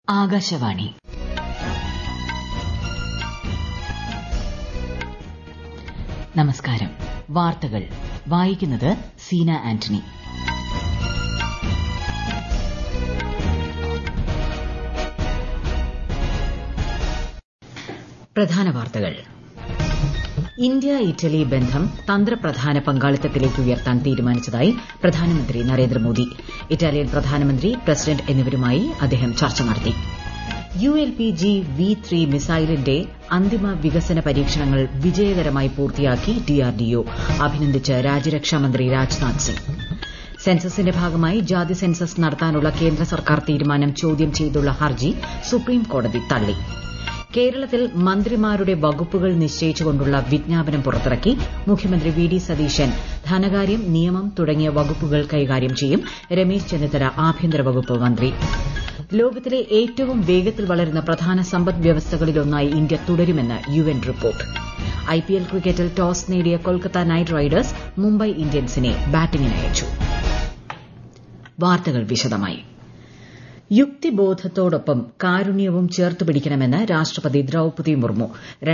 ആകാശവാണി. നമസ്കാരം. വാർത്തകൾ വായിക്കുന്നത് സീന ആന്റണി. പ്രധാന വാർത്തകൾ. ഇന്ത്യ ഇറ്റലി ബന്ധം തന്ത്രപ്രധാന പങ്കാളിത്തത്തിലേക്ക് ഉയർത്താൻ തീരുമാനിച്ചതായി പ്രധാനമന്ത്രി നരേന്ദ്രമോദി. ഇറ്റാലിയൻ പ്രധാനമന്ത്രി, പ്രസിഡന്റ് എന്നിവരുമായി അദ്ദേഹം ചർച്ച നടത്തി. ULPG V3 മിസൈലിന്റെ അന്തിമ വികസന പരീക്ഷണങ്ങൾ വിജയകരമായി പൂർത്തിയാക്കി DRDO. അഭിനന്ദിച്ച് രാജ്യരക്ഷാമന്ത്രി രാജ്നാഥ് സിംഗ്. സെൻസസിന്റെ ഭാഗമായി ജാതി സെൻസസ് നടത്താനുള്ള കേന്ദ്ര സർക്കാർ തീരുമാനം ചോദ്യം ചെയ്തുള്ള ഹർജി സുപ്രീം കോടതി തള്ളി. കേരളത്തിൽ മന്ത്രിമാരുടെ വകുപ്പുകൾ നിശ്ചയിച്ചുകൊണ്ടുള്ള വിജ്ഞാപനം പുറത്തിറക്കി. മുഖ്യമന്ത്രി VD സതീശൻ ധനകാര്യം, നിയമം തുടങ്ങിയ വകുപ്പുകൾ കൈകാര്യം ചെയ്യും. രമേശ് ചെന്നിത്തല ആഭ്യന്തര വകുപ്പ് മന്ത്രി. ലോകത്തിലെ ഏറ്റവും വേഗത്തിൽ വളരുന്ന പ്രധാന സമ്പദ് വ്യവസ്ഥകളിലൊന്നായി ഇന്ത്യ തുടരുമെന്ന് UN റിപ്പോർട്ട്. IPL ക്രിക്കറ്റിൽ ടോസ് നേടിയ കൊൽക്കത്ത നൈറ്റ് റൈഡേഴ്സ് മുംബൈ ഇന്ത്യൻസിനെ ബാറ്റിംഗിനയച്ചു. വാർത്തകൾ വിശദമായി. യുക്തിബോധത്തോടൊപ്പം കാരുണ്യവും ചേർത്തുപിടിക്കണമെന്ന് രാഷ്ട്രപതി ദ്രൌപദി മുർമു.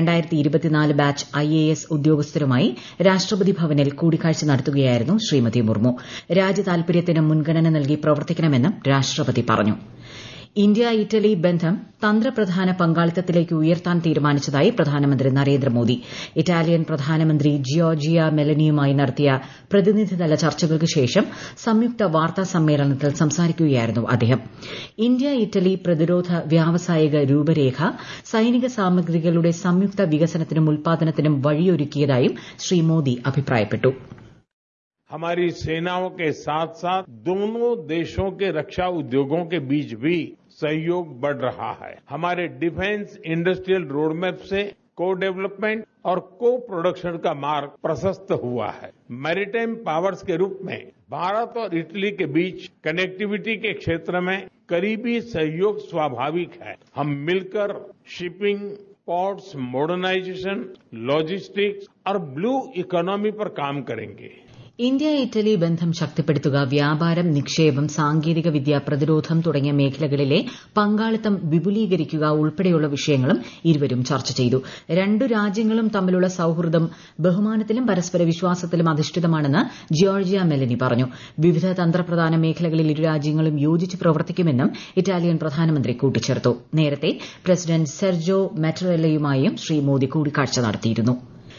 2024 ബാച്ച് IAS ഉദ്യോഗസ്ഥരുമായി രാഷ്ട്രപതി ഭവനിൽ കൂടിക്കാഴ്ച നടത്തുകയായിരുന്നു ശ്രീമതി മുർമു. രാജ്യതാൽപര്യത്തിന് മുൻഗണന നൽകി പ്രവർത്തിക്കണമെന്നും രാഷ്ട്രപതി പറഞ്ഞു. ഇന്ത്യ ഇറ്റലി ബന്ധം തന്ത്രപ്രധാന പങ്കാളിത്തത്തിലേക്ക് ഉയർത്താൻ തീരുമാനിച്ചതായി പ്രധാനമന്ത്രി നരേന്ദ്രമോദി. ഇറ്റാലിയൻ പ്രധാനമന്ത്രി ജിയോർജിയ മെലനിയുമായി നടത്തിയ പ്രതിനിധിതല ചർച്ചകൾക്ക് ശേഷം സംയുക്ത വാർത്താ സമ്മേളനത്തിൽ സംസാരിക്കുകയായിരുന്നു അദ്ദേഹം. ഇന്ത്യ ഇറ്റലി പ്രതിരോധ വ്യാവസായിക രൂപരേഖ സൈനിക സാമഗ്രികളുടെ സംയുക്ത വികസനത്തിനും ഉൽപാദനത്തിനും വഴിയൊരുക്കിയതായും ശ്രീ മോദി അഭിപ്രായപ്പെട്ടു. हमारी सेनाओं के साथ साथ दोनों देशों के रक्षा उद्योगों के बीच भी सहयोग बढ़ रहा है. हमारे डिफेंस इंडस्ट्रियल रोडमैप से को डेवलपमेंट और को प्रोडक्शन का मार्ग प्रशस्त हुआ है. मैरीटाइम पावर्स के रूप में भारत और इटली के बीच कनेक्टिविटी के क्षेत्र में करीबी सहयोग स्वाभाविक है. हम मिलकर शिपिंग, पोर्ट्स मॉडर्नाइजेशन, लॉजिस्टिक्स और ब्लू इकोनॉमी पर काम करेंगे. ഇന്ത്യ ഇറ്റലി ബന്ധം ശക്തിപ്പെടുത്തുക, വ്യാപാരം, നിക്ഷേപം, സാങ്കേതിക വിദ്യ, പ്രതിരോധം തുടങ്ങിയ മേഖലകളിലെ പങ്കാളിത്തം വിപുലീകരിക്കുക ഉൾപ്പെടെയുള്ള വിഷയങ്ങളും ഇരുവരും ചർച്ച ചെയ്തു. രണ്ടു രാജ്യങ്ങളും തമ്മിലുള്ള സൌഹൃദം ബഹുമാനത്തിലും പരസ്പര വിശ്വാസത്തിലും അധിഷ്ഠിതമാണെന്ന് ജിയോർജിയ മെലനി പറഞ്ഞു. വിവിധ തന്ത്രപ്രധാന മേഖലകളിൽ ഇരു രാജ്യങ്ങളും യോജിച്ച് പ്രവർത്തിക്കുമെന്നും ഇറ്റാലിയൻ പ്രധാനമന്ത്രി കൂട്ടിച്ചേർത്തു. നേരത്തെ പ്രസിഡന്റ് സെർജോ മാറ്ററെല്ലയുമായും ശ്രീ മോദി കൂടിക്കാഴ്ച നടത്തിയിരുന്നു.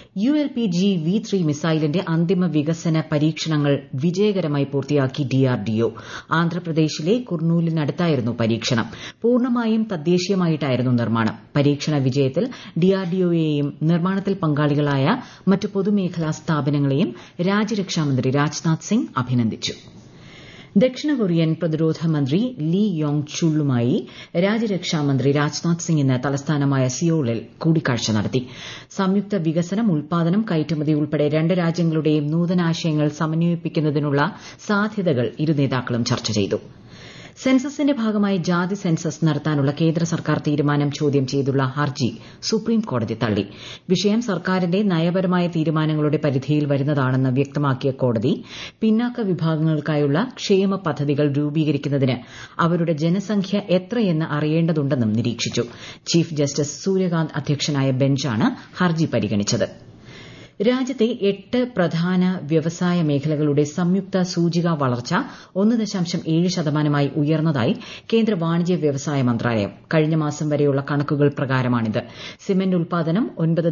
ULPG V3 മിസൈലിന്റെ അന്തിമ വികസന പരീക്ഷണങ്ങൾ വിജയകരമായി പൂർത്തിയാക്കി DRDO. ആന്ധ്രാപ്രദേശിലെ കുർണൂലിനടുത്തായിരുന്നു പരീക്ഷണം. പൂർണ്ണമായും തദ്ദേശീയമായിട്ടായിരുന്നു നിർമ്മാണം. പരീക്ഷണ വിജയത്തിൽ DRDOയെയും നിർമ്മാണത്തിൽ പങ്കാളികളായ മറ്റ് പൊതുമേഖലാ സ്ഥാപനങ്ങളെയും രാജ്യരക്ഷാമന്ത്രി രാജ്നാഥ് സിംഗ് അഭിനന്ദിച്ചു. ദക്ഷിണ കൊറിയൻ പ്രതിരോധ മന്ത്രി ലീ യോങ് ചുളുമായി രാജ്യരക്ഷാമന്ത്രി രാജ്നാഥ് സിംഗ് ഇന്ന് തലസ്ഥാനമായ സിയോളിൽ കൂടിക്കാഴ്ച നടത്തി. സംയുക്ത വികസനം, ഉൽപാദനം, കയറ്റുമതി ഉൾപ്പെടെ രണ്ട് രാജ്യങ്ങളുടെയും നൂതനാശയങ്ങൾ സമന്വയിപ്പിക്കുന്നതിനുള്ള സാധ്യതകൾ ഇരു നേതാക്കളും ചർച്ച ചെയ്തു. സെൻസസിന്റെ ഭാഗമായി ജാതി സെൻസസ് നടത്താനുള്ള കേന്ദ്ര സർക്കാർ തീരുമാനം ചോദ്യം ചെയ്തുള്ള ഹർജി സുപ്രീം കോടതി തള്ളി. വിഷയം സർക്കാരിന്റെ നയപരമായ തീരുമാനങ്ങളുടെ പരിധിയിൽ വരുന്നതാണെന്ന് വ്യക്തമാക്കിയ കോടതി, പിന്നാക്ക വിഭാഗങ്ങൾക്കായുള്ള ക്ഷേമ പദ്ധതികൾ രൂപീകരിക്കുന്നതിന് അവരുടെ ജനസംഖ്യ എത്രയെന്ന് അറിയേണ്ടതുണ്ടെന്നും നിരീക്ഷിച്ചു. ചീഫ് ജസ്റ്റിസ് സൂര്യകാന്ത് അധ്യക്ഷനായ ബെഞ്ചാണ് ഹർജി പരിഗണിച്ചത്. രാജ്യത്തെ 8 പ്രധാന വ്യവസായ മേഖലകളുടെ സംയുക്ത സൂചികാ വളർച്ച 1.7% ഉയർന്നതായി കേന്ദ്ര വാണിജ്യ വ്യവസായ മന്ത്രാലയം. കഴിഞ്ഞ മാസം വരെയുള്ള കണക്കുകൾ പ്രകാരമാണിത്. സിമന്റ് ഉൽപാദനം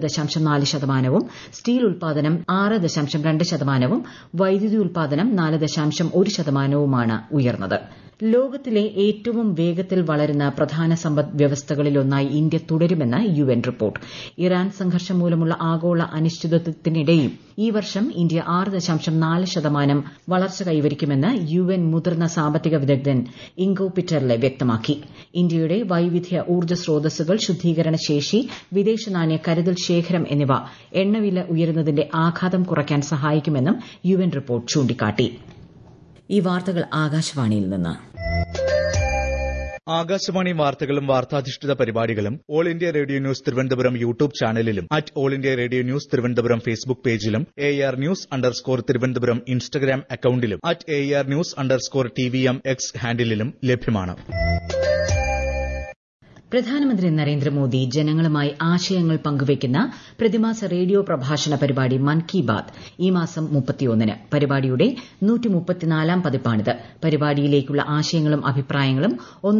9.4%, സ്റ്റീൽ ഉൽപാദനം 6.2%, വൈദ്യുതി ഉൽപാദനം 4.1%വുമാണ് ഉയർന്നത്. ലോകത്തിലെ ഏറ്റവും വേഗത്തിൽ വളരുന്ന പ്രധാന സമ്പദ് വ്യവസ്ഥകളിലൊന്നായി ഇന്ത്യ തുടരുമെന്ന് UN റിപ്പോർട്ട്. ഇറാൻ സംഘർഷം മൂലമുള്ള ആഗോള അനിശ്ചിതത്വത്തിനിടെയും ഈ വർഷം ഇന്ത്യ 6.4% വളർച്ച കൈവരിക്കുമെന്ന് UN മുതിർന്ന സാമ്പത്തിക വിദഗ്ധൻ ഇംഗോ പിറ്റർലെ വ്യക്തമാക്കി. ഇന്ത്യയുടെ വൈവിധ്യ ഊർജ്ജ സ്രോതസ്സുകൾ, ശുദ്ധീകരണ ശേഷി, വിദേശ നാണ്യ കരുതൽ ശേഖരം എന്നിവ എണ്ണവില ഉയരുന്നതിന്റെ ആഘാതം കുറയ്ക്കാൻ സഹായിക്കുമെന്നും UN റിപ്പോർട്ട് ചൂണ്ടിക്കാട്ടി. ഈ വാർത്തകൾ ആകാശവാണിയിൽ നിന്ന്. ആകാശവാണി വാർത്തകളും വാർത്താധിഷ്ഠിത പരിപാടികളും all India radio news Thiruvananthapuram YouTube ചാനലിലും all India radio news Thiruvananthapuram Facebook പേജിലും AR News_ തിരുവനന്തപുരം ഇൻസ്റ്റഗ്രാം അക്കൌണ്ടിലും AR News_TVM X ഹാൻഡിലും ലഭ്യമാണ്. പ്രധാനമന്ത്രി നരേന്ദ്രമോദി ജനങ്ങളുമായി ആശയങ്ങൾ പങ്കുവയ്ക്കുന്ന പ്രതിമാസ റേഡിയോ പ്രഭാഷണ പരിപാടി മൻ കി ബാത് ഈ മാസം 31-ന് പരിപാടിയുടെ 134-ാം പതിപ്പാണിത്. പരിപാടിയിലേക്കുള്ള ആശയങ്ങളും അഭിപ്രായങ്ങളും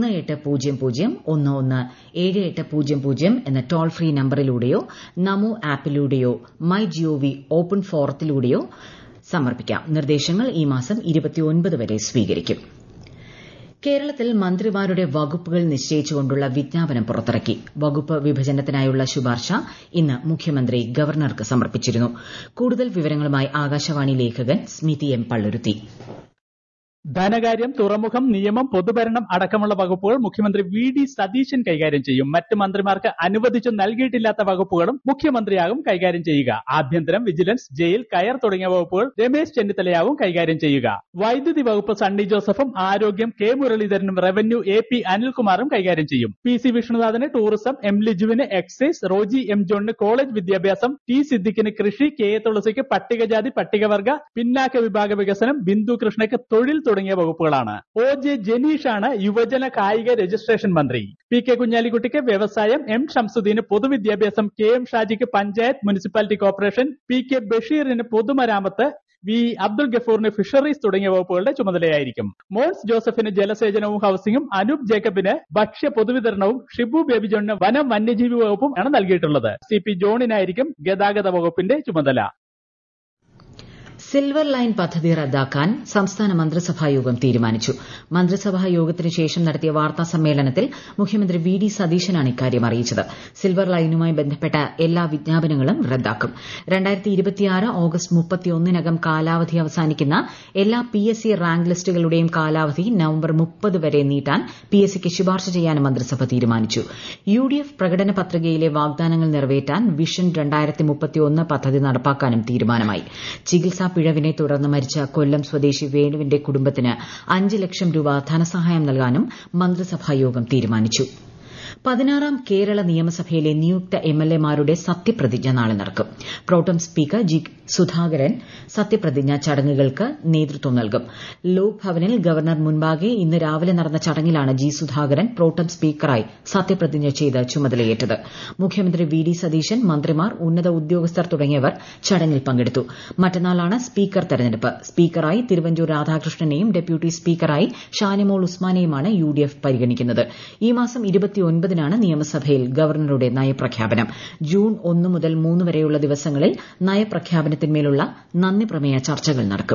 1800-11-7800 എന്ന ടോൾ ഫ്രീ നമ്പറിലൂടെയോ നമോ ആപ്പിലൂടെയോ മൈ ജിഒവി ഓപ്പൺ ഫോറത്തിലൂടെയോ സമർപ്പിക്കാം. നിർദ്ദേശങ്ങൾ ഈ മാസം 29 വരെ സ്വീകരിക്കും. കേരളത്തിൽ മന്ത്രിമാരുടെ വകുപ്പുകൾ നിശ്ചയിച്ചുകൊണ്ടുള്ള വിജ്ഞാപനം പുറത്തിറക്കി. വകുപ്പ് വിഭജനത്തിനായുള്ള ശുപാർശ ഇന്ന് മുഖ്യമന്ത്രി ഗവർണർക്ക് സമർപ്പിച്ചിരുന്നു. കൂടുതൽ വിവരങ്ങളുമായി ആകാശവാണി ലേഖകൻ സ്മിതി എം പള്ളുരുത്തി. ധനകാര്യം, തുറമുഖം, നിയമം, പൊതുഭരണം അടക്കമുള്ള വകുപ്പുകൾ മുഖ്യമന്ത്രി വി.ഡി. സതീശൻ കൈകാര്യം ചെയ്യും. മറ്റ് മന്ത്രിമാർക്ക് അനുവദിച്ചു നൽകിയിട്ടില്ലാത്ത വകുപ്പുകളും മുഖ്യമന്ത്രിയാകും കൈകാര്യം ചെയ്യുക. ആഭ്യന്തരം, വിജിലൻസ്, ജയിൽ, കയർ തുടങ്ങിയ വകുപ്പുകൾ രമേശ് ചെന്നിത്തലയാവും കൈകാര്യം ചെയ്യുക. വൈദ്യുതി വകുപ്പ് സണ്ണി ജോസഫും ആരോഗ്യം കെ മുരളീധരനും റവന്യൂ എ.പി. അനിൽകുമാറും കൈകാര്യം ചെയ്യും. പി.സി. വിഷ്ണുനാഥന് ടൂറിസം, എം. ലിജുവിന് എക്സൈസ്, റോജി എം. ജോണിന് കോളേജ് വിദ്യാഭ്യാസം, ടി. സിദ്ദിഖിന് കൃഷി, കെ. എ. തുളസിക്ക് പട്ടികജാതി പട്ടികവർഗ പിന്നാക്ക വിഭാഗ വികസനം, ബിന്ദു കൃഷ്ണയ്ക്ക് തൊഴിൽ തുടങ്ങിയ വകുപ്പുകളാണ്. ഒ. ജെ. ജനീഷാണ് യുവജന കായിക രജിസ്ട്രേഷൻ മന്ത്രി. പി. കെ. കുഞ്ഞാലിക്കുട്ടിക്ക് വ്യവസായം, എം. ഷംസുദ്ദീന് പൊതുവിദ്യാഭ്യാസം, കെ. എം. ഷാജിക്ക് panchayat municipality corporation, P. K. ബഷീറിന് പൊതുമരാമത്ത്, വി. അബ്ദുൾ ഗഫൂറിന് ഫിഷറീസ് തുടങ്ങിയ വകുപ്പുകളുടെ ചുമതലയായിരിക്കും. മോൻസ് ജോസഫിന് ജലസേചനവും ഹൌസിംഗും, അനൂപ് ജേക്കബിന് ഭക്ഷ്യ പൊതുവിതരണവും, ഷിബു ബേബി ജോണിന് വനം വന്യജീവി വകുപ്പും ആണ് നൽകിയിട്ടുള്ളത്. സി. പി. ജോണിനായിരിക്കും ഗതാഗത വകുപ്പിന്റെ ചുമതല. സിൽവർ ലൈൻ പദ്ധതി റദ്ദാക്കാൻ സംസ്ഥാന മന്ത്രിസഭാ യോഗം തീരുമാനിച്ചു. മന്ത്രിസഭാ യോഗത്തിന് ശേഷം നടത്തിയ വാർത്താ സമ്മേളനത്തിൽ മുഖ്യമന്ത്രി വി.ഡി. സതീശനാണ് ഇക്കാര്യം അറിയിച്ചത്. സിൽവർ ലൈനുമായി ബന്ധപ്പെട്ട എല്ലാ വിജ്ഞാപനങ്ങളും റദ്ദാക്കും. 2026 ഓഗസ്റ്റ് 31-നകം കാലാവധി അവസാനിക്കുന്ന എല്ലാ PSC റാങ്ക് ലിസ്റ്റുകളുടെയും കാലാവധി നവംബർ 30 വരെ നീട്ടാൻ PSCക്ക് ശുപാർശ ചെയ്യാനും മന്ത്രിസഭ തീരുമാനിച്ചു. UDF പ്രകടന പത്രികയിലെ വാഗ്ദാനങ്ങൾ നിറവേറ്റാൻ വിഷൻ 2031 പദ്ധതി നടപ്പാക്കാനും തീരുമാനമായി. ചികിത്സാ പിഴവിനെ തുടർന്ന് മരിച്ച കൊല്ലം സ്വദേശി വേണുവിന്റെ കുടുംബത്തിന് 5 ലക്ഷം രൂപ ധനസഹായം നൽകാനും മന്ത്രിസഭായോഗം തീരുമാനിച്ചു. 16ാം കേരള നിയമസഭയിലെ നിയുക്ത MLAമാരുടെ സത്യപ്രതിജ്ഞ നാളെ നടക്കും. Pro tem speaker G. സുധാകരൻ സത്യപ്രതിജ്ഞാ ചടങ്ങുകൾക്ക് നേതൃത്വം നൽകും. ലോക് ഭവനിൽ ഗവർണർ മുൻപാകെ ഇന്ന് രാവിലെ നടന്ന ചടങ്ങിലാണ് ജി. സുധാകരൻ പ്രോട്ടം സ്പീക്കറായി സത്യപ്രതിജ്ഞ ചെയ്ത് ചുമതലയേറ്റത്. മുഖ്യമന്ത്രി വി.ഡി. സതീശൻ, മന്ത്രിമാർ, ഉന്നത ഉദ്യോഗസ്ഥർ തുടങ്ങിയവർ ചടങ്ങിൽ പങ്കെടുത്തു. മറ്റന്നാളാണ് സ്പീക്കർ തെരഞ്ഞെടുപ്പ്. സ്പീക്കറായി തിരുവഞ്ചൂർ രാധാകൃഷ്ണനെയും ഡെപ്യൂട്ടി സ്പീക്കറായി ഷാനിമോൾ ഉസ്മാനെയുമാണ് UDF പരിഗണിക്കുന്നത്. ഈ മാസം 29-നാണ് നിയമസഭയിൽ ഗവർണറുടെ നയപ്രഖ്യാപനം. ജൂൺ 1 മുതൽ 3 വരെയുള്ള ദിവസങ്ങളിൽ നയപ്രഖ്യാപനത്തിന്മേലുള്ള നന്ദിപ്രമേയ ചർച്ചകൾ നടക്കും.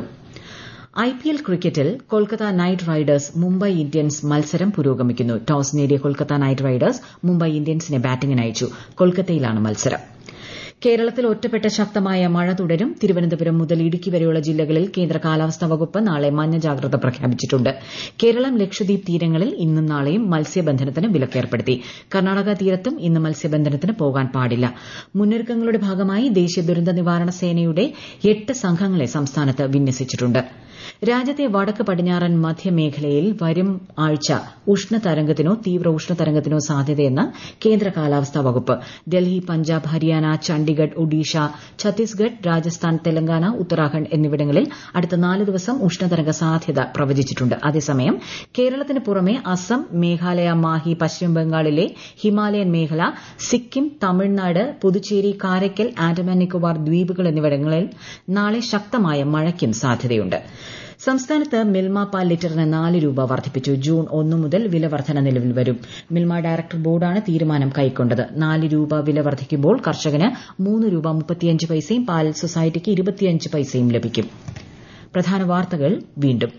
IPL ക്രിക്കറ്റിൽ Kolkata knight riders Mumbai Indians മത്സരം പുരോഗമിക്കുന്നു. ടോസ് നേടിയ കൊൽക്കത്ത നൈറ്റ് റൈഡേഴ്സ് മുംബൈ ഇന്ത്യൻസിനെ ബാറ്റിംഗിനയച്ചു. കൊൽക്കത്തയിലാണ് മത്സരം. കേരളത്തിൽ ഒറ്റപ്പെട്ട ശക്തമായ മഴ തുടരും. തിരുവനന്തപുരം മുതൽ ഇടുക്കി വരെയുള്ള ജില്ലകളിൽ കേന്ദ്ര കാലാവസ്ഥാ വകുപ്പ് നാളെ മഞ്ഞ ജാഗ്രത പ്രഖ്യാപിച്ചിട്ടുണ്ട്. കേരളം, ലക്ഷദ്വീപ് തീരങ്ങളിൽ ഇന്നും നാളെയും മത്സ്യബന്ധനത്തിന് വിലക്കേർപ്പെടുത്തി. കർണാടക തീരത്തും ഇന്ന് മത്സ്യബന്ധനത്തിന് പോകാൻ പാടില്ല. മുന്നൊരുക്കങ്ങളുടെ ഭാഗമായി ദേശീയ ദുരന്ത നിവാരണ സേനയുടെ 8 സംഘങ്ങളെ സംസ്ഥാനത്ത് വിന്യസിച്ചിട്ടുണ്ട്. രാജ്യത്തെ വടക്ക് പടിഞ്ഞാറൻ മധ്യമേഖലയിൽ വരും ആഴ്ച ഉഷ്ണതരംഗത്തിനോ തീവ്ര ഉഷ്ണതരംഗത്തിനോ സാധ്യതയെന്ന് കേന്ദ്ര കാലാവസ്ഥാ വകുപ്പ്. ഡൽഹി, പഞ്ചാബ്, ഹരിയാന, ചണ്ഡിഗഡ്, ഒഡീഷ, ഛത്തീസ്ഗഡ്, രാജസ്ഥാൻ, തെലങ്കാന, ഉത്തരാഖണ്ഡ് എന്നിവിടങ്ങളിൽ അടുത്ത 4 ദിവസം ഉഷ്ണതരംഗ സാധ്യത പ്രവചിച്ചിട്ടുണ്ട്. അതേസമയം കേരളത്തിന് പുറമെ അസം, മേഘാലയ, മാഹി, പശ്ചിമബംഗാളിലെ ഹിമാലയൻ മേഖല, സിക്കിം, തമിഴ്നാട്, പുതുച്ചേരി, കാരയ്ക്കൽ, ആൻഡമാൻ നിക്കോബാർ ദ്വീപുകൾ എന്നിവിടങ്ങളിൽ നാളെ ശക്തമായ മഴയ്ക്കും സാധ്യതയുണ്ട്. സംസ്ഥാനത്ത് മിൽമ പാൽ ലിറ്ററിന് 4 രൂപ വർദ്ധിപ്പിച്ചു. ജൂൺ 1 മുതൽ വില വർധന നിലവിൽ വരും. മിൽമ ഡയറക്ടർ ബോർഡാണ് തീരുമാനം കൈക്കൊണ്ടത്. 4 രൂപ വില വർദ്ധിക്കുമ്പോൾ കർഷകന് 3 രൂപ 35 പൈസയും പാൽ സൊസൈറ്റിക്ക് 25 പൈസയും ലഭിക്കും. പ്രധാന വാർത്തകൾ വീണ്ടും.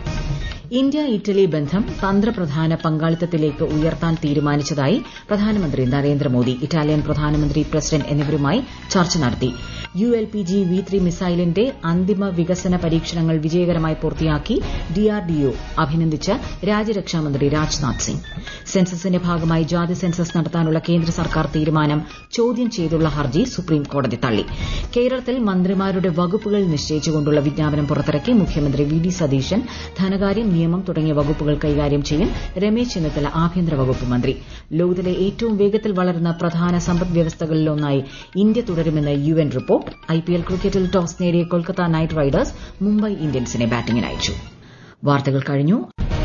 ഇന്ത്യ ഇറ്റലി ബന്ധം തന്ത്രപ്രധാന പങ്കാളിത്തത്തിലേക്ക് ഉയർത്താൻ തീരുമാനിച്ചതായി പ്രധാനമന്ത്രി നരേന്ദ്രമോദി. ഇറ്റാലിയൻ പ്രധാനമന്ത്രി, പ്രസിഡന്റ് എന്നിവരുമായി ചർച്ച നടത്തി. ULPG V3 മിസൈലിന്റെ അന്തിമ വികസന പരീക്ഷണങ്ങൾ വിജയകരമായി പൂർത്തിയാക്കി DRDO അഭിനന്ദിച്ച് രാജ്യരക്ഷാമന്ത്രി രാജ്നാഥ് സിംഗ്. സെൻസസിന്റെ ഭാഗമായി ജാതി സെൻസസ് നടത്താനുള്ള കേന്ദ്ര സർക്കാർ തീരുമാനം ചോദ്യം ചെയ്തുള്ള ഹർജി സുപ്രീംകോടതി തള്ളി. കേരളത്തിൽ മന്ത്രിമാരുടെ വകുപ്പുകൾ നിശ്ചയിച്ചുകൊണ്ടുള്ള വിജ്ഞാപനം പുറത്തിറക്കി. മുഖ്യമന്ത്രി വി.ഡി. സതീശൻ ധനകാര്യം, നിയമം തുടങ്ങിയ വകുപ്പുകൾ കൈകാര്യം ചെയ്യും. രമേശ് ചെന്നിത്തല ആഭ്യന്തര വകുപ്പ് മന്ത്രി. ലോകത്തിലെ ഏറ്റവും വേഗത്തിൽ വളരുന്ന പ്രധാന സമ്പദ് വ്യവസ്ഥകളിലൊന്നായി ഇന്ത്യ തുടരുമെന്ന് UN റിപ്പോർട്ട്. IPL ക്രിക്കറ്റിൽ ടോസ് നേടിയ കൊൽക്കത്ത നൈറ്റ് റൈഡേഴ്സ് മുംബൈ ഇന്ത്യൻസിനെ ബാറ്റിംഗിനയച്ചു. വാർത്തകൾ കഴിഞ്ഞു.